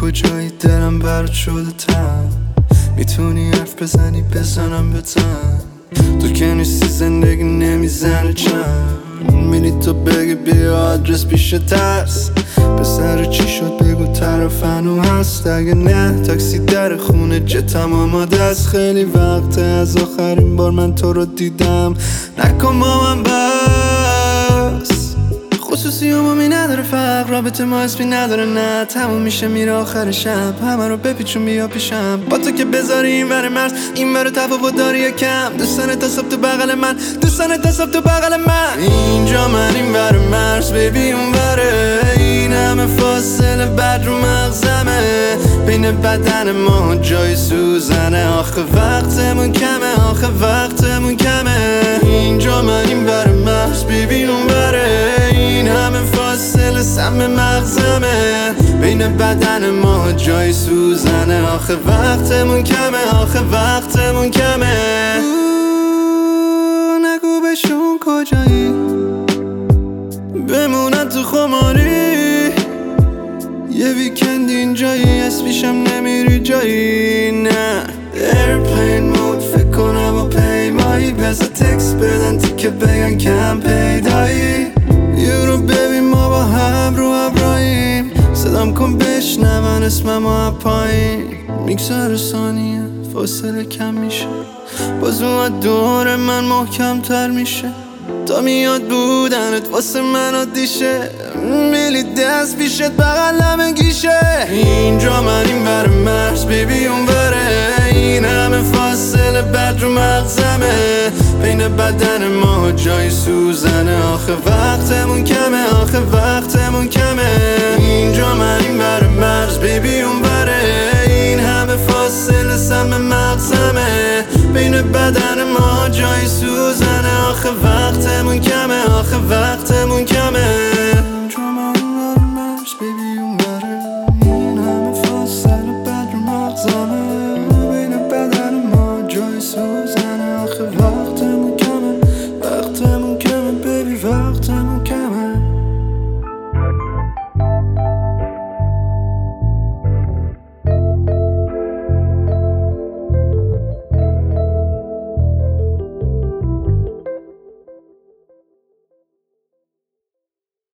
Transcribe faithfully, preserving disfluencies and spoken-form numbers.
کجایی دلم برات شده تن، میتونی حرف بزنی بزنم بزن، تو که نیستی زندگی نمیزنه چند، میری تو بگی بیا آدرس پیش ترس، پسر چی شد بگو طرف هنو هست، اگه نه تاکسی در خونه جتم آماده است، خیلی وقته از آخرین بار من تو رو دیدم، نکن با من بس، خصوصی عمومی نداره فرق، رابطه ما اسمی نداره نه، تموم میشه میره آخر شب، همه رو بپیچون بیا پیشم، با تو که بذاری این ور مرز این ور تفاوت داری یکم، دوستانه تصاب تو بغل من دوستانه تصاب تو بغل من، اینجا من این ور مرز بیبی اون وره، این همه فاصله بد رو مغزمه، بین بدن ما جای سوزنه، آخه وقتمون کمه آخه وقتمون کمه، اینجا من این ور مرز بیبی اون وره، این همه فاصله سم مغزمه، بین بدن ما جای سوزنه، آخه وقتمون کمه آخه وقتمون کمه، نگو بهشون کجایی بمونن تو خماری، یه ویکند اینجایی اسمیشم نمیری جایی، نه ایرپلین مود فکر کنم و پیمایی، بذار تکس بدن تیکه بگن کم پیدایی، یه رو ببین ما با هم رو ابراهیم، صدام کن بشنون اسمم و پایین، میگذاره ثانیه فاصله کم میشه، باز اومد دور من محکم تر میشه، تا میاد بودنت واسه من عادیشه، میلی دست پیشت بغلم گیشه، اینجا من این ور مرز بیبی اون وره، این همه فاصله بد رو مغزمه، بین بدن ما جای سوزنه، آخه وقتمون کمه آخه وقتمون کمه، اینجا من این ور مرز بیبی اون وره، این همه فاصله سم مغزمه، بین بدن ما جای سوزنه، آخه وقت